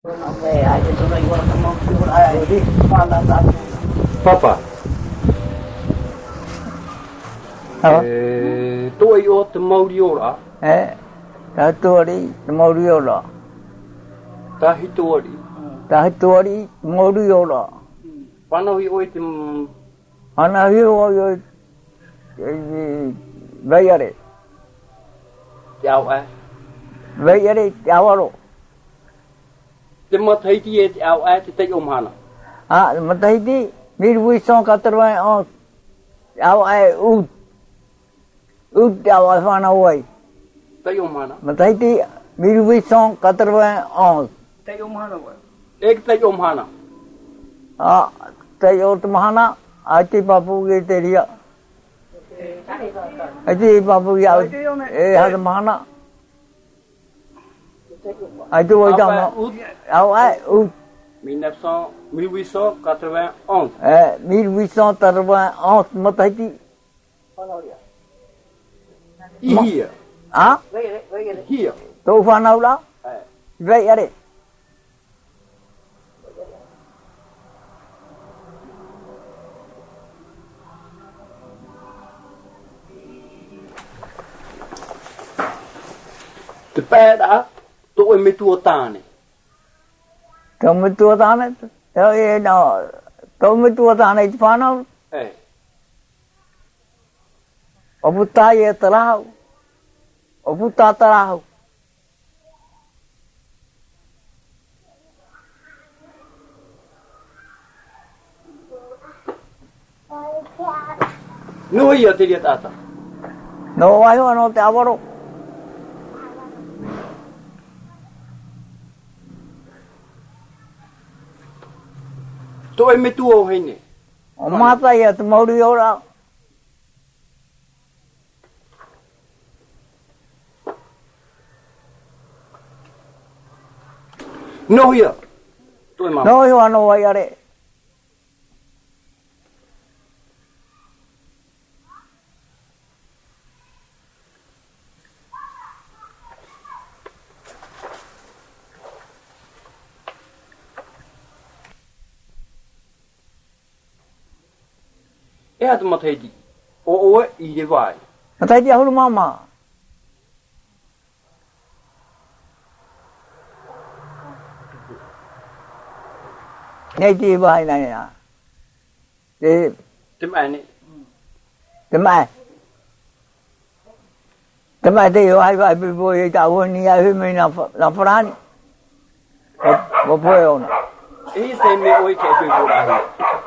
Papa. Tôi yêu từ Mauriola. Ta tuori Mauriola. Ta hitori. Ta tuori Mauriola. Panawi oi tim. Panawi oi Bayare. Chào ai. Bayare chào rồi. Thì mà thấy thì chào ai thì tay hana. Mà thấy thì 1891 chào ai chào ai phana oi. Tay hana. Mà thấy thì 1891 tay hana oi. Ek tay hana. tay hana Ati babu ke teriya. Ati babu ya had mana. Ati wo jam. Ao ai 1891. 1891 mataiti. Here. Here. To fanau la. Vậy à đấy. Te pē đã tôi mới tua tane. Tôi mới tua tane. Tôi mới tua tane phá nào. Obuta ye tarao. Obuta tarao. No iya tiri tata. No ayo no te aboro. Tôi mới tua hay nè. Mata ya tu mau dia orang. No iya. Tôi mà. No iya no ya re. Hạt mà thấy đi, ô ý để vậy. Mà thấy đi hôn mama. Này đi vậy này à? Đi. Tìm ai nè? Tìm ai? Tìm ai đi vậy vậy bị bôi cả hôn ni ai mình làm phán. Bộ bôi ông. Ý xem mấy ôi cái bị bôi ra.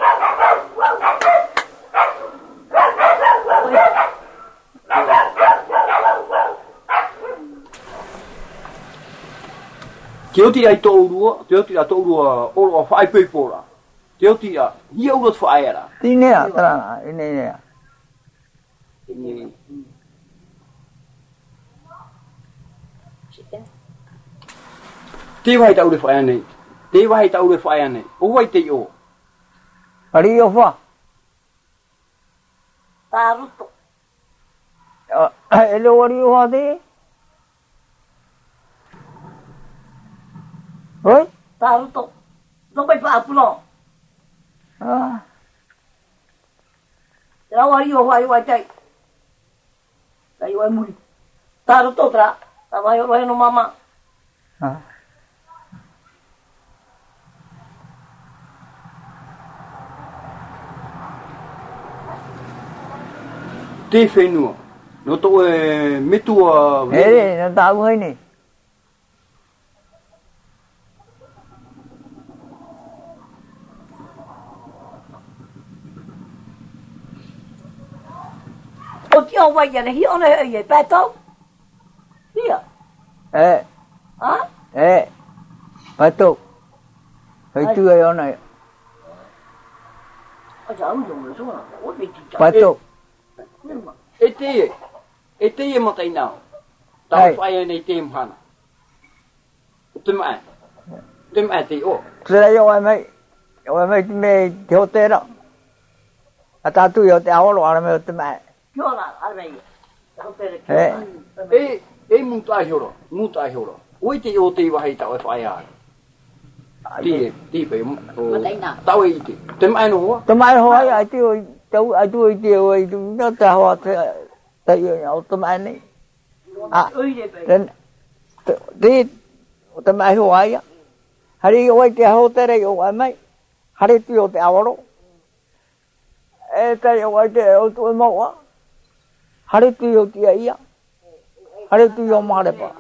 Thiếu thì ai tô đùa, ô phải bơi bora. Thiếu thì nhiều luật phải à? Tí nè, ta nè. Tí vai tao được phải này, tí vai tao được phải này, ô vai tí ô. Ari ô pha. Ta rút tục. Hello ari ô đi. Oi? Ta rút tục. Nó bay phá pulo. Ra ari ô vai chạy. Đây vai mui. Ta rút tục ra. Ta vai no mama. Tí phê nua, nó tôi mấy tua. Ê, nó tao hơi nè. Ô tiêu vai giờ này hiểu này ở vậy ba tao. Hiểu. Ê. Hả? Ê. Ba tao. Phải chưa ở này. Ở chỗ ông dùng rồi xuống rồi. Ủa bị chặt. Ba tao. Ete mà tay nào, tao phải này tìm hả? Tìm ai thì ô. Rồi rồi mày thiếu tê đó. Ta tu yo te áo lo mày tìm ai. Cho là ở đây. Ê, muốn tai hiểu rồi. Ôi thì ô thì phải tao phải à. đi về tao ấy tấm ai nữa tấm ai hỏi ai tiêu cháu ai tôi tiêu ấy nó ta họ tại nhau tấm ai này đến đi tấm ai hỏi á hari oi te ho te rei o mai hari tu o te awaro e te oi te o tu mo a hari tu o te ia hari tu o ma le pa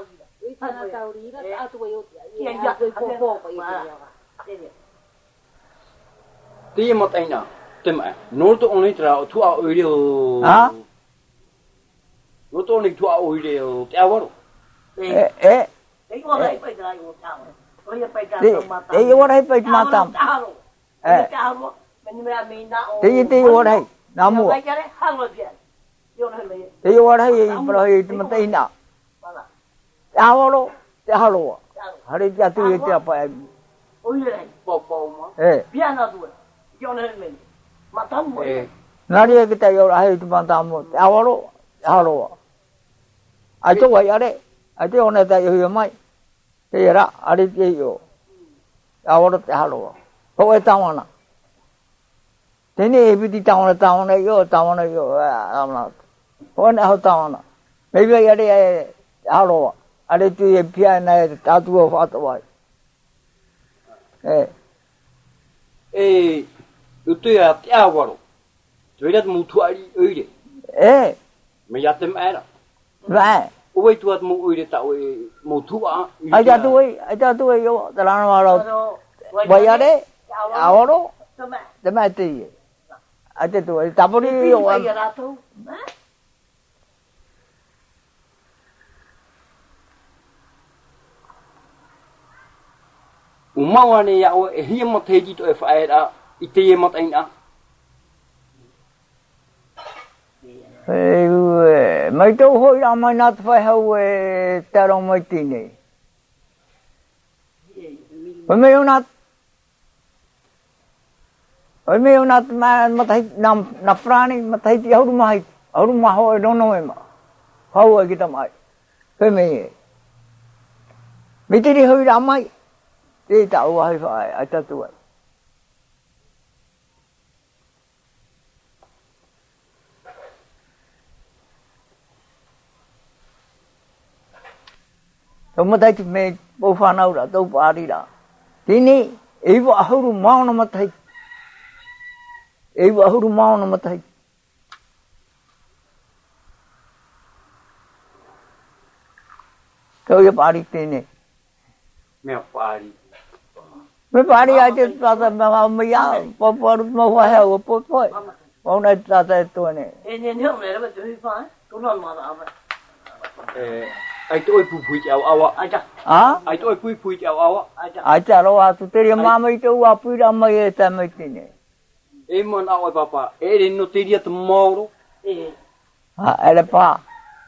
đi một anh nào tụi mày nói tụi ông tra thu ao ơi điều hả nói tụi ông thu ao ơi điều cái awaro để vô đây phải matam đi vô đây nam mô đi vô đây rồi mình tin nào alo hari jatuh itu apa nari kita yo hari itu matam alo ajo wa yare ajo ona ta yo mai te ra hari yo alo ho e tawana tene bi di tawana yo amna ho na ho tawana me bi yare alo ada tu yang pian na tatu fatwa itu ya tiawaro jadi mutu ali oi me ya tem era right oi tu mu oi ta oi mutu a aja tu yo dalam maro bayar de awaro tema ti aja tu tapori yo umawane ya o hiya mo teji to faida ite mo taina mai to hoi ra mai nat fa hawe taro mai tine oi me unat ma thai nam nafrani ma thai ti hau ma ho no ma hawe kita mai ke me mitiri hoi ra mai đi tàu hay phải ở cho tôi tôi mới thấy mình bố phan đâu đã tôi bỏ đi đó tí ní ý vợ hưu mau nó mà thấy ý vợ hưu mau nó mà thấy tôi bỏ đi tí ní mẹ bỏ đi me pari aja tata me ya por mo wa ha o por o na tata to ne ni hom le ba tu fa ko non ma da ba ai tôi pui chào awa ai tôi pui chào awa aja lo a tu teri mama itu wa pui ra mai ta mai tine mon awa papa ele no teria tomorrow ele pa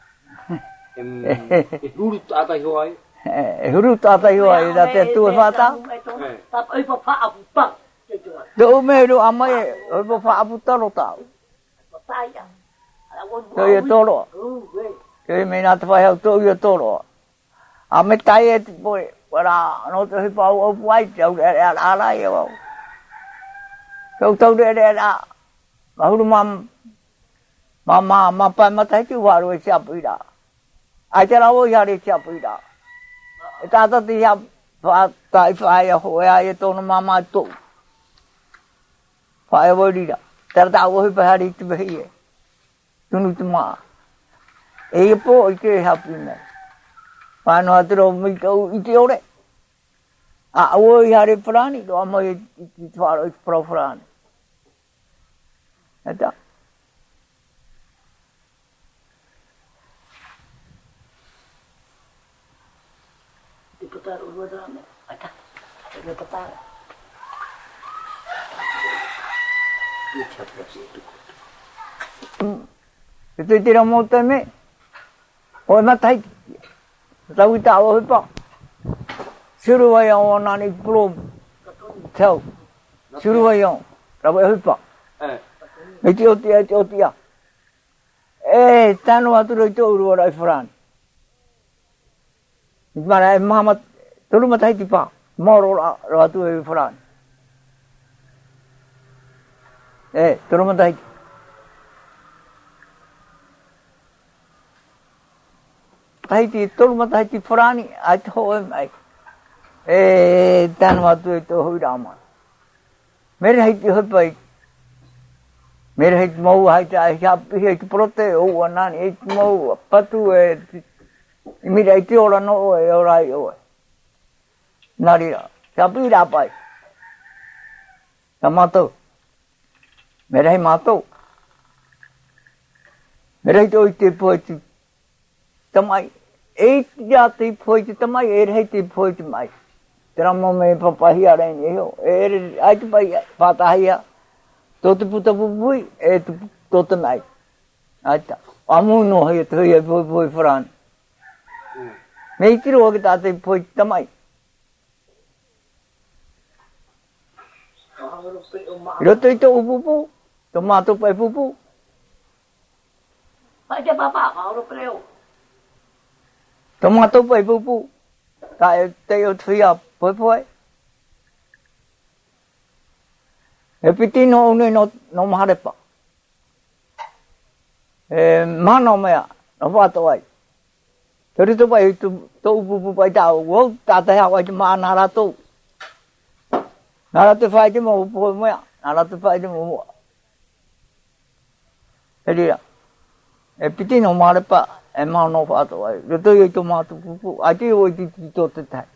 huru tata hoai huru tata yo ai da te tu fata tap ai pa abu pa do me do amai ai pa abu ta lo ta ta ya to ye to lo ke me na ta fa to ye to lo a me ta ye boy para no te pa o pai chau a la ye bo to de la huru ma pa ma ta chu wa ro cha pi da a cha la wo ya ri cha pi da tata tiap tak faya hoya itu mama tu faya bodi dah tertahu hoy pahari tu behiye tunu tuma po ike happy na pano atro mi kau ite ore wo yare prani do amai faro pro prani ada diputar urut rame ada diputar itu tidak mau teme oh matai tahu tahu apa suruh yang nani belum tahu suruh yang tahu apa itu dia tanu atur itu urut Fran Mana Muhammad tulu matai tipa Moro ratu e Fran. Turmatai. Tahiti turmatai Frani, I told him, then what do it to Hudama? Mere hate you by Mere hate mo, I have here to protect over none, 8 mo, Patu, immediately or no, or I owe. Naria, Sapira by Tamato. Mere mato. Mere to it poetry. Tamai 8 jati poetry, Tamai 8 hated poetry. My Tramome Papa here and you, I to buy Patahia, Totaputabu, Totanai. Amuno here to your boy Fran. Make it work at the poet Tamai. Rotato Ubu, tomato by Bubu. Phải cho papa họ nó kêu. Tomato by Bubu. Tại teo three up, boy. Epitino only no marepa. Mano mea, no vato way. There is a way to Bubu by Dow, woke that they have like Manarato. Not to fight him over me, not to fight him over. A pity no marepa, and man of other. You do you tomato, I do what you do to time.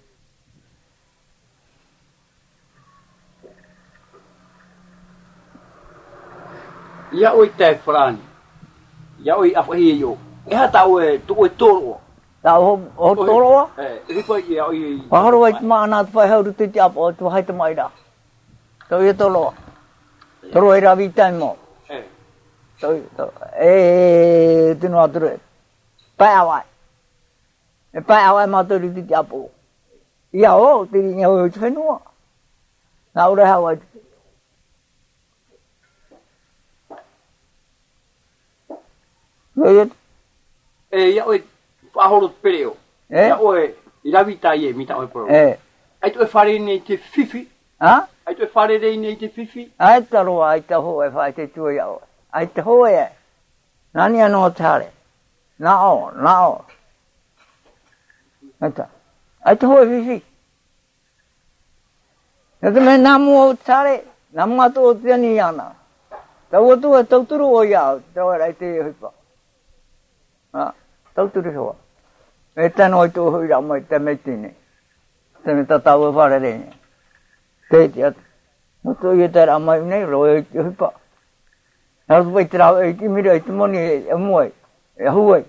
Yaoi te Fran. Yaoi afahio. Ihatawe to a toro. Thou Toro? How do I man not for how to teach up or to hide the Maida? So you Toro. Toro every time more. So, do not do it. Pay away, mother to teach up. Yeah, oh, didn't know which one. Now they have it. Yaoi. Faholo pereo. Oe, iravita ye mita oe pro. Ai tu fare nei te fifi. Ha? Ai tu fare nei te fifi. Ai taro ai te ho e fai te tu ya. Ai te ho e. Nani ano tare. Nao. Ata. Ai te ho e fifi. Ate me namu tare, namu ato te ni ana. Tau tu e tau turu o ya, tau ai te hipa. Ha, tau turu ho. Esta no tu hui mai te metine. Te me tatau fare re. Te te. No tu ye te ramai nei ro e hipa. Na tu vai tra e ki mira e moni e moi. E huai.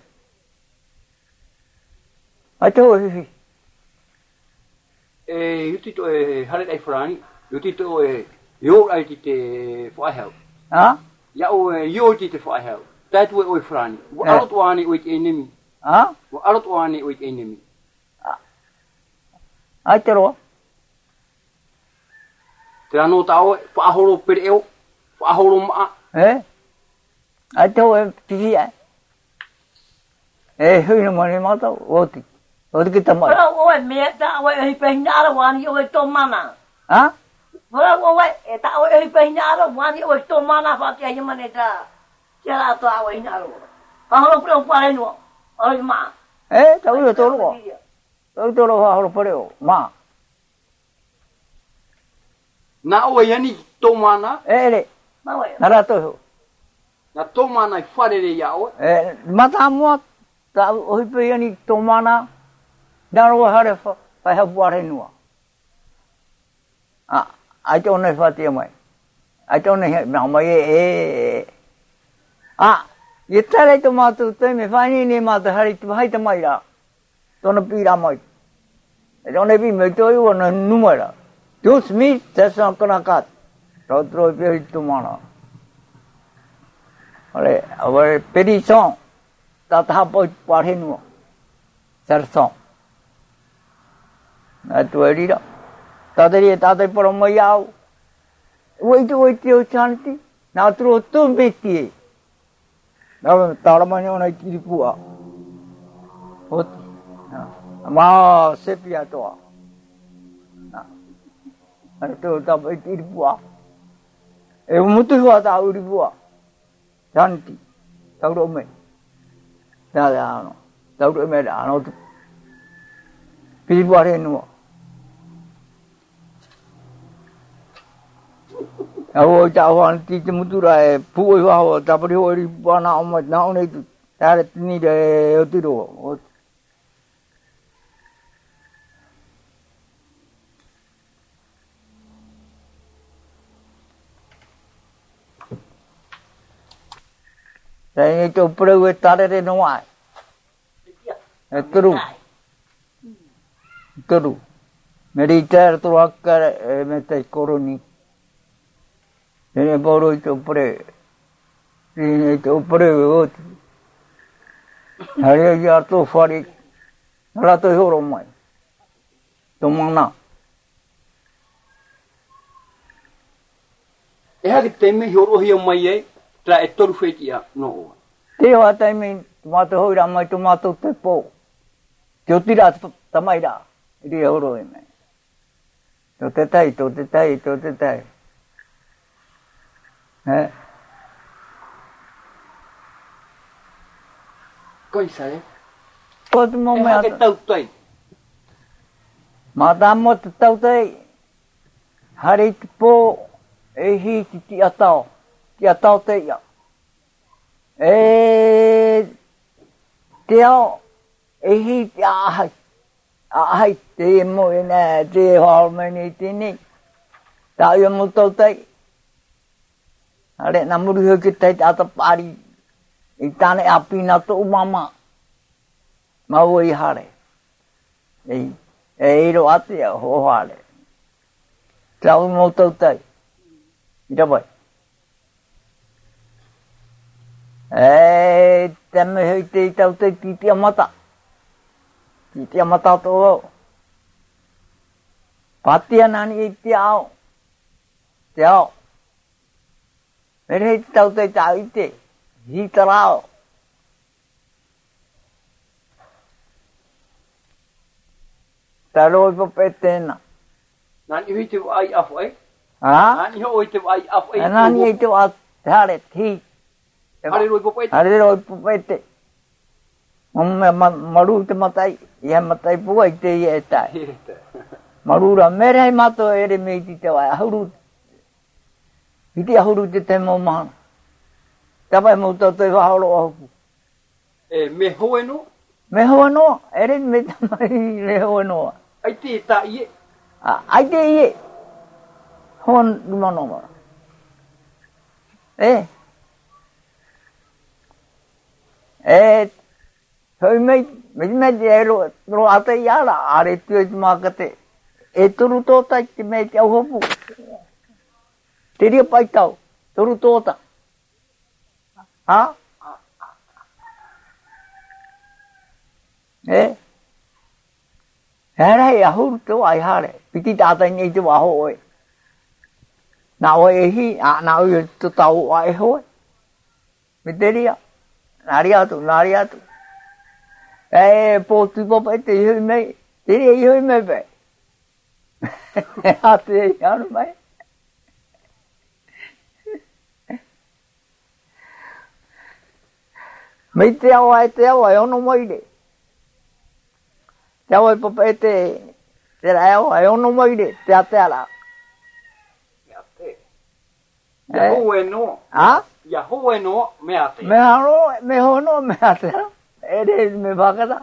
Ai to hi. Yuti to e hare dai frani. Yuti to e yo ai ti te fai hel. Ha? Ya o yo ti te fai hel. Dat we o frani. Wa alot wani o enemy. Ha? Wa alot wani o enemy. Ai te ro. Te ano tao fa horo pereo. Fa horo ma. Ai to e ti hui no mani mata oti. Oti ki tamai. Ora o me ta o e peñara wani o to mana. Ha? Ora o e ta o e peñara wani o to mana fa ke yamane ta. Kera to a o inaro. Pa horo pro pare no. Oi ma. Tau yo to ro. Tau to ro fa horo pereo. Ma. Na o yani to mana. Le. Ma o. Nara to ho. Na to mana I fare re ya o. Mata mo ta oi pe yani to mana. Daro hare fa ha buare no. Ai to ne fa ti mai. Ai to ne ma mai Yetare to matu te me fani ni matu hari tu hai tamai ra. To no pi ra mai. To ne pi me to yo no numera. Dus mi tesa konakat. To tro pi tu mana. Ale our pedi song. Ta ta po pare no. Sar song. Na tu ri ra. Ta de por mo yao. Wait to chanti. Na tro tu beti. Now, Talamano I Kiripua. What? Ma sepia toa. to tap it bua. E mutua ta uri bua. Tanti. Tau do me. Da ano. Tau do me ano. Pi bua re no. Awo jawan ti mutura e pu wa ho ta pri ho ri bua na o na o ne ta ni de o ti do. Đây cho preu ta de no ai. Tru. Meditar tu akar mete koroni. Ini baru itu pre. Ini itu preu. Hari ya tu farik. Nala tu horomai. Tumana. E que tem me horo hi mai tra e toru fetia no. Te wa tai me tomato hoira mai tomato te po. Jotira tamai da. Iri horo e me. To te tai. Coisa é? Pode momento. É que tau tai. Madamo tau tai. Hari po e hi ti atao. Ti atao te ia. E teo e hi ti ahai. Ahai te mo ina te harmoni tini. Ta ia mo tau tai. Are namuru ho ki tai ata pari. Itane api na to mama. Mau I hare. Ei ro ate ho hare. Tau mo tau tai. Ida boy. Temme hoi te tau tai ti amata. Ti amata to. Patia nani ti ao. Te ao. Mere tau tai tau ite. Hi tarao. Taroi po petena. Nani hui te ai afu ai? Ha? Nani hui te ai afu ai? Nani ite wa hare thi. Hare roi po pete. Hare roi po pete. Maru te matai. Ia matai po ai te ia tai. Marura mere mato ere me te wa ahuru. Iti ahuru te mo mana. Tapai mo to te wahoro ahu. Me hoeno? Me hoeno, ere me tamai me hoeno. Ai te ta ie. Ai te ie. Hon lumano ma. Hoi me te ro ate iara, are tue te makate. E turu tōta I te me te au hopu. Te ria pai tau, turu tōta. Ha? Hei ahuru tō ai hare. Piti tātai nei te waho oe. Nā oe e hi, nā oe tō tau oa e hoe. Me te ria. Nāri atu. Pōtu popa e te ihui mei. Te ria ihui mei pe. Ate e anu mai. Mei te awa e ono moire. Te awa e papa e te rai awa e ono moire, te ate ala. Ia hoe no. Ha? Ia hoe no, me ate. Me hono, me ate. Ere me wakata.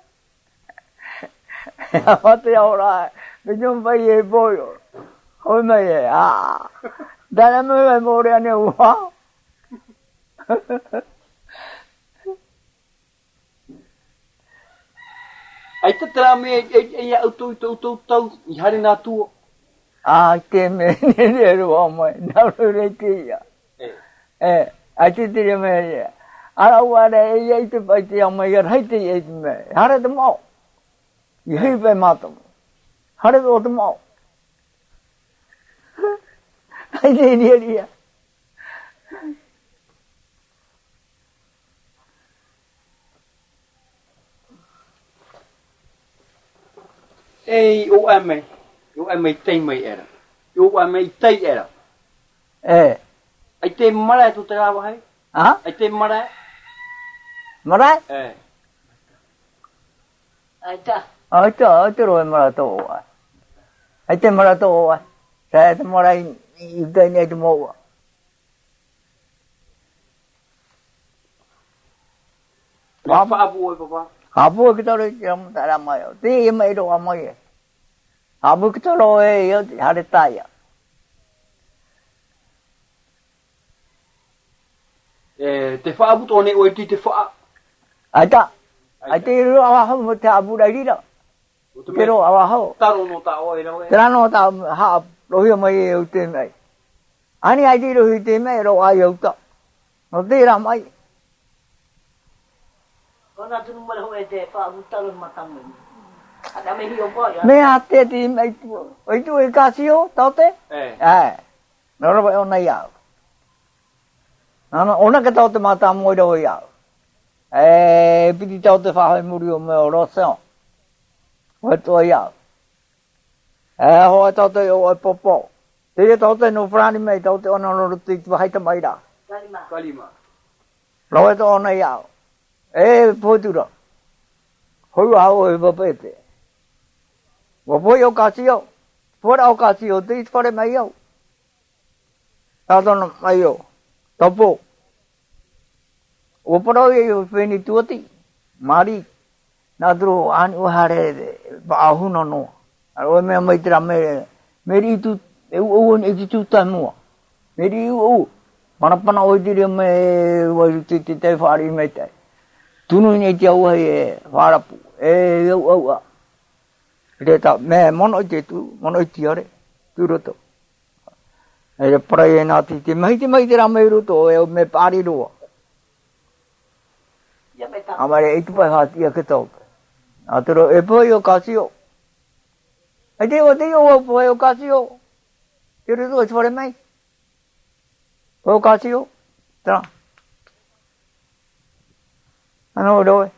Awa te aura, me jompai e boio. Hoi mai e, Dana me more ane ua. Ai te tera me e tau I hare nā tuo. Te me nere rua mai, nauru rei te ia. Ai te tere me rea. Ara uare e iei te pai te amai ar hei te iei te me. Hare te mau. I hei pai mātamu. Hare te mau. Ai te ria. Ei, o ame tei mai era. Yo wa me tai era. Ai te mara tu te rawa hai. Ha? Ai te mara. Mara? Ai ta ro mara to wa. Ai te mara to wa. Sa te mara I te ne te mo wa. Apa abu oi papa? Abu kita ro jam ta ra ma yo. Ti mai ro wa mo ye. Abu kita ro e yo ha de ta ya. Te wha abu tōne oi te wha. Aita. Aita ro awa ho mo te abu rai ro. Pero awa ho. Taro no ta oi ro e. Tara no ta ha ro hi mai e te mai. Ani ai ti ro hi te mai ro ai yo ta. No te ra mai. Kona tu number ho e te pa abu talo matamu. Ada me hi o po ya. Me ate ti mai tu. Oi tu e ka si o ta te? No ro ba ona ya. Ona ka tau te mata mo ro ya. Piti tau te whahai muri o me o rosa. Hoi toa ya. Hoi tau te o popo. Te tau te no frani mei tau te ona no te wahai ta mai ra. Kalima. Roe to ona ya. Potura. Hoi wa hoi papete. Wa poi o kasi o. Fora o kasi o te fore mai o. Tau tono mai o. Topo. O poro e o feni tuoti. Mari. Nadro an o hare ba hu no no. Aro me mai tra me. Meri tu e o ne tu ta mo. Meri o. Pana o dire me o te fari me te. Tunu ne te o e fara pu. O. Reta me mono te tu, mono ti ore. Tu roto. E prae na te mai te ra me roto e me pari ro. Amare itu pa hati ya ketok. Atro e poi o kasio. Ade o te o poi o kasio. Tiro do fore mai. O kasio. Tra. Ano do.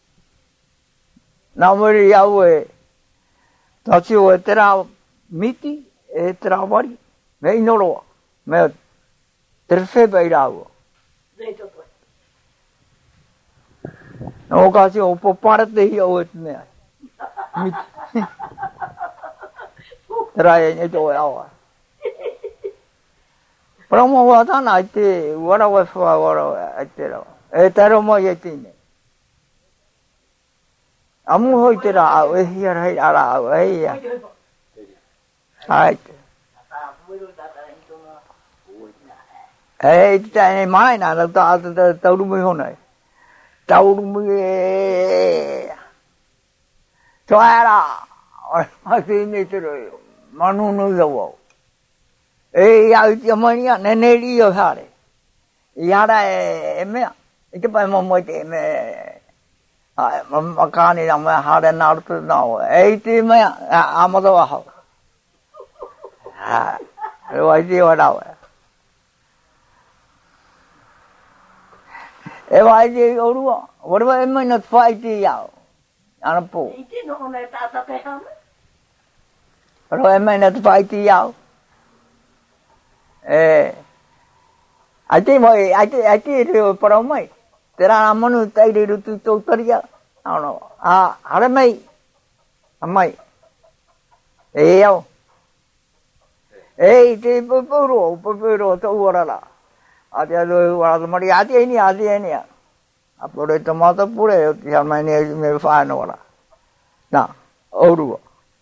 Na mori ya we. Tasio e tera miti e tera wari. Me inoro. Me terfe bairao. O kasi o popara te hi o et me. Trai e to awa. Promo wa ta na te wara wa fa wara ate ro. E taro mo ye tine. Amu hoi te ra o e hi ara ara o e ya. Ai. Ta ne mai na ta ru mo honai. Tau mui Toara Masi ni tiro Manu no yawo ya yamania neneri yo hare Yara mea Ike pa mo te me Makani na me hare naruto no ti me amado wa ho Wa ti wa dawa E vai de orua. Orua e mai na fai te iau. Ana po. I te no ona tata te hame. Orua e mai na fai te iau. Ate moi, ate reo para mai. Te rā manu tai re rutu tō taria. Ano. Hare mai. Amai. Iau. Te popuro tō uarara. Ate alo wala mari ate ni. Apore tomato pure ya mane me fa no wala. Na, oru.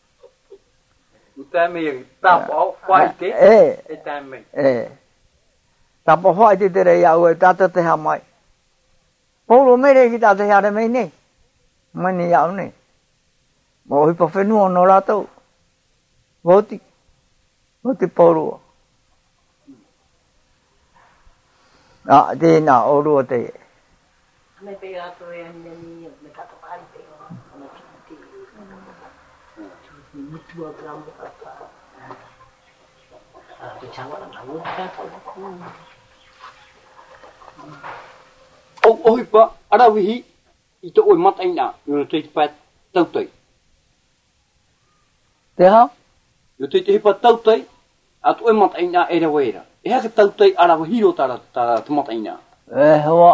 Utame tapo faite. Etame. Tapo faite te ya o tata te ha mai. Polo mere ki tata ya me ne. Mani ya ne. Mo hi po fenu no la to. Voti polo. Te na oru te. Me pega to e ni me tato pari te o. Me ti. Mutua gramo papa. Te chama na muta. Oi pa ara wihi ito oi mat aina yo te pat tautai. Te ha? Yo te pa tautai at iemand ina edawera e tau tai ara hiro tara tomat ina ho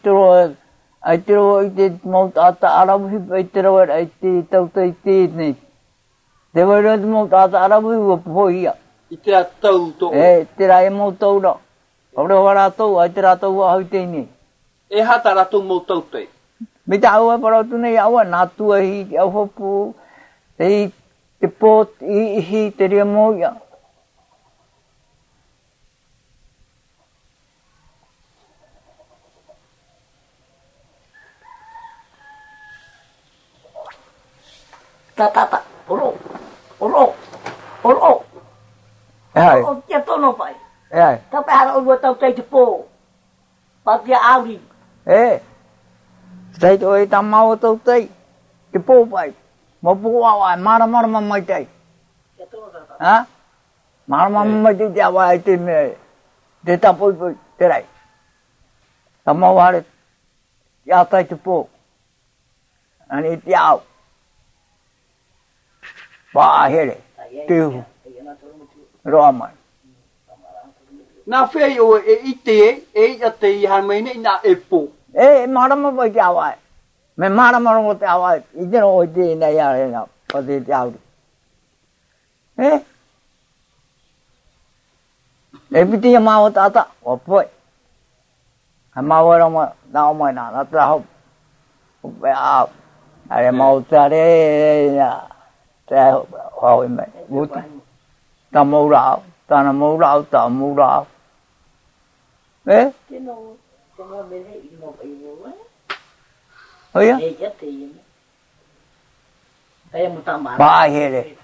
atro ite mot ata arabu itro ite tau tai ti ni de wera mot ata arabu poia ite tau to tira mo tau ro ora wara tau atira tau ha te ni e hatara tu mo tau tai mita awa para tu nei awa natu hi au hopu ei te pot hi te ria mo ya Tata, olo. ai O te tono pai. ai Ta pa ara o tau te po. Pa te auri. sai to e tamau to tai te po pai mo po wa mara mai tai Te tono tata. ha mara mai te wa te me te ta po te rai tamau hare ya tai te po ani te au ba here tu roma na fe o e ite e ate ha mai nei na epo mara mai te wa me mara mo te wa i te o te na ya na pa te au e piti ma o tata o poi ma wa ro ma na o mai na tra ho pe a are ma o tare ya tra ho me bu ta mo ra ta na mo ra ta mo ra Te no me re i mo pai wo. Oya E ya te ina. Ai mo ta ma. ba here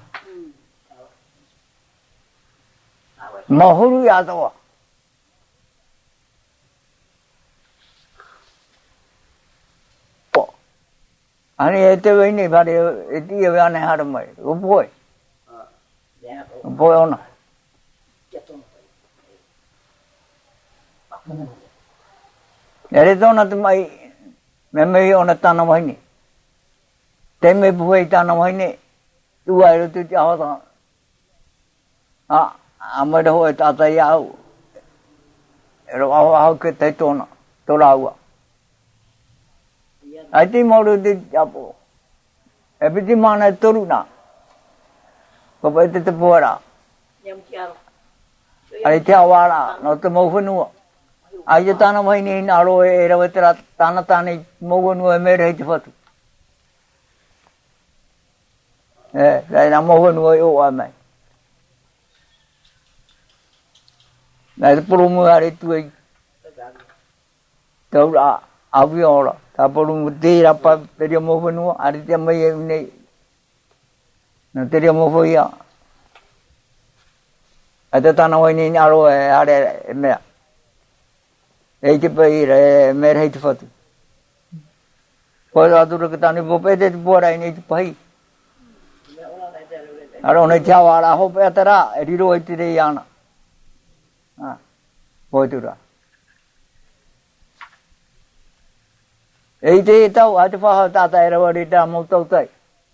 ma huru ya to ani ete we ni ba de ti ya ne ha mai o poi poi ona ere to na mai me ona ta na mai ni te me buai ta na mai ni tu ai ro tu ja ta amar ho ta ta ya ro a ke te to na to la wa ai ti mo ro ti ja po e piti mana toru na ko pa te po ra Nyam kiaro. ai te awara no te mo funu ai ta na mai ni na ro e ro te ra ta na ni mo funu e me re te fatu dai na mo funu o a mai na te puru mu ari tu ai tau ra avio ra ta puru mu te ra pa te mo funu ari te mai nei no te mo fo ya ata ta na wai ni na ro e are me e te pai re me re te fatu ko ra du ke ta ni bo pe te bo ra ni te pai aro ne chawa ra ho pe ta ra ri ro te re ya na bo tu ra e te tau a te fa ta ta ra ri ta mo tau tai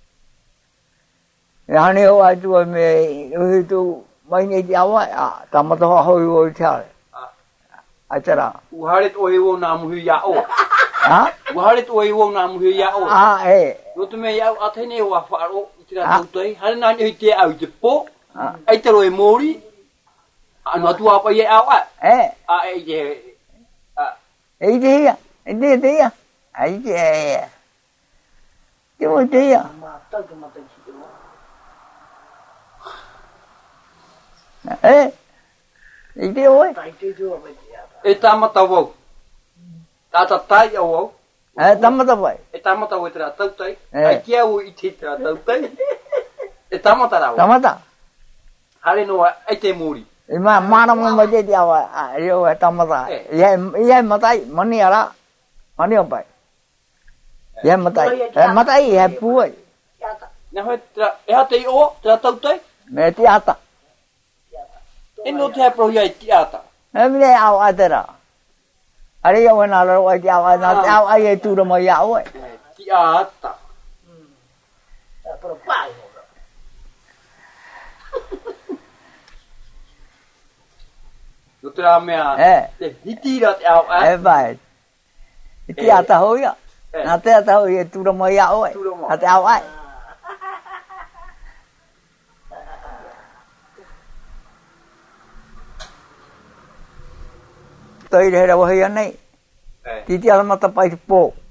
ya ni ho a tu me tu mai ni ya wa ta ma to ho ho cha a chara uharet o e wo na mu ya o ha uharet o e wo na mu ya o no tu me ya athene wa fa ro itira tu tai har na ni te au te po ai te ro e mori ano tu apa ye awa ai je ai de ya ai je ke mo de ya Ma ta ke ma ta chi. ai de oi Tai te jo ba ti ya. e tamata wo tata tai o tamata vai e tamata wo tra tau tai ai kia o i te tra tau tai e tamata ra tamata hare no ai te mori ma mana mo ma de ya wa yo tamata ye matai mani ara mani pai ye matai ye puai Ya ta. na ho tra e ha te o tra tau tai me ti ata e no te pro ye ti ata me le au atera ari yo na lo wa ya wa na au ai tu ro mo ya o ti ata Ta pro pai. Nutra mea. Te hiti rat au a. Vai. Iti ata hoia. Na te ata hoia tura mai au. Ata au ai. Toi rehera wahi anei. Titi ala mata pai te pō.